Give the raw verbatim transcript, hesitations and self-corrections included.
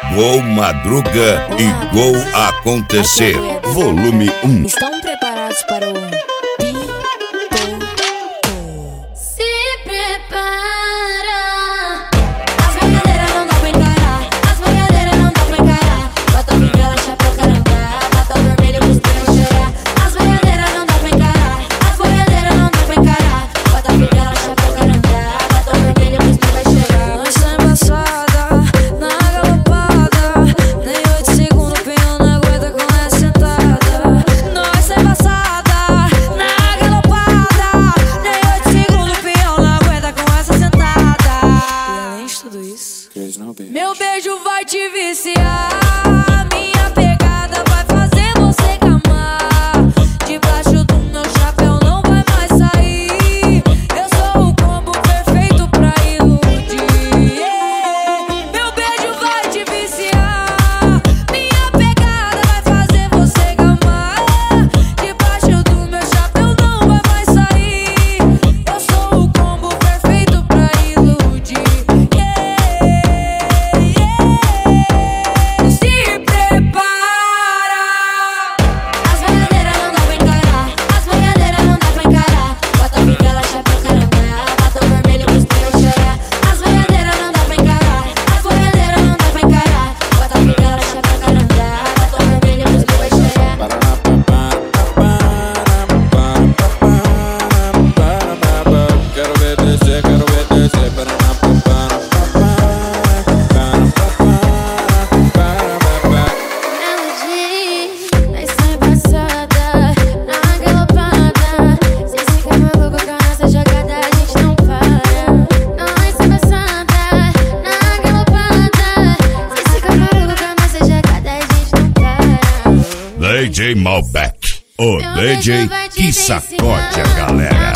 Gol Madruga e Gol Acontecer, volume um. Estão preparados para o Pipoco? Se prepara. As brincadeiras não dá pra encarar. As brincadeiras não dá pra encarar. Batom vela, chapéu, carangá. Batom vermelho, costuma chorar. As brincadeiras não dá pra encarar. As brincadeiras não dá pra encarar. Batom vela, chapéu, carangá. Batom vermelho, costuma chorar. Nós tá embaçada, na galopada. Nem oito segundos, pinhão não aguenta com essa sentada. Nós tá embaçada, na galopada. Nem oito segundos, pinhão não aguenta com essa sentada. E além de tudo isso, meu beijo vai te viciar. Minha pegada vai fazer você gamar. Debaixo do meu chapéu não vai mais sair. Eu sou o combo perfeito pra iludir. Yeah. Meu beijo vai te viciar. Minha pegada vai fazer você gamar. Debaixo do meu chapéu não vai mais sair. Eu sou o combo perfeito pra iludir. Yeah. Yeah. Se prepara. As brincadeiras não dá pra encarar. As brincadeiras não dá pra encarar. Batom vela, chapéu, carangá. Batom vermelho, costuma chorar. As brincadeiras não dá pra encarar. As brincadeiras não dá pra encarar. Batom vela, chapéu, carangá. Batom vermelho, costuma chorar. Quero ver descer, quero ver descer. Melody, nós tá embaçada, na galopada. Cê fica maluco com essa jogada, a gente não para. Nós tá embaçada, na galopada. Cê fica maluco com essa jogada, a gente não para. D J Malbec, o D J que sacode a galera.